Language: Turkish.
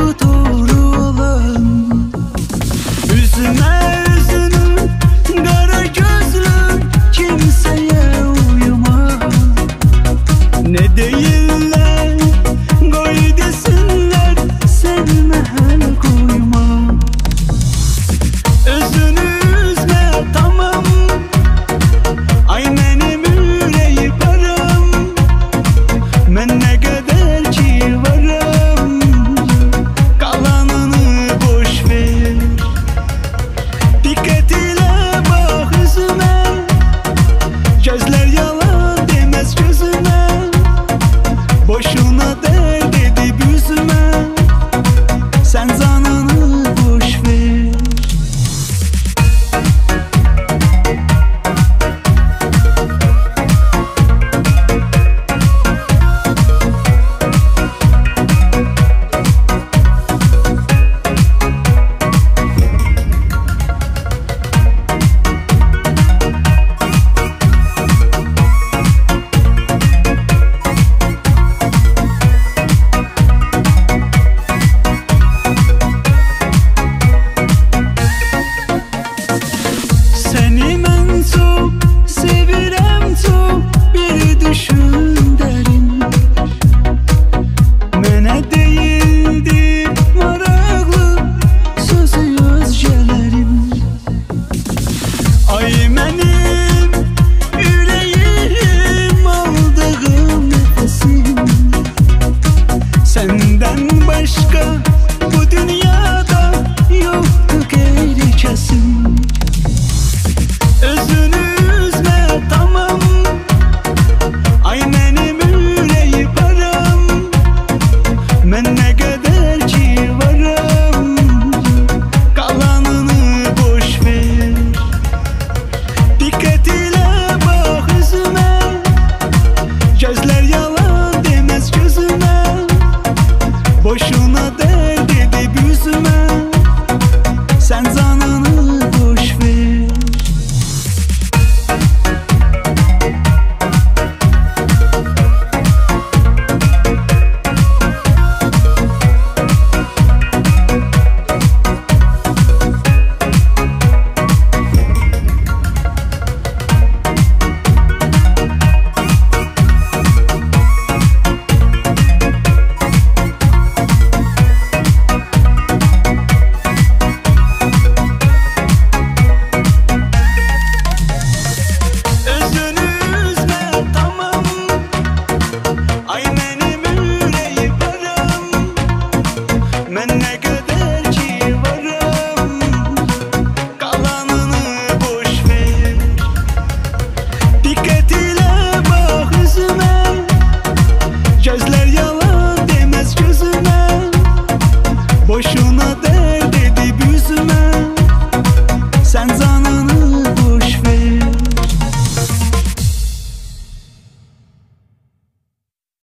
doğru olan. Üzme üzünü kara gözlüm, kimseye uyuma. Ne değiller koy desinler, sevme hel koyma. Özünü üzme tamam, ay benim yüreği param. Ben ne kadar ki varım, kalanını boş ver. Dikkat ile bak yüzüme, gözler yalan demez gözüme. Boşuna dert edip yüzüme, sen zanını boş ver. Seni ben çok sevirem çok, bir düşün derin. Mene değildi maraqlı sözü özgələrin. Ay benim yüreğim, aldığım nefesim. Senden başka bu dünyada yoktu geri kesin. Özünü üzme tamam, ay benim yüreği param. Ben ne kadar ki varım, kalanını boş ver. Dikkat ile bak yüzüme, gözler yalan demez gözüme. Boşuna dert edip yüzüme, sen zanını boş ver. Ay benim yüreği param, ben ne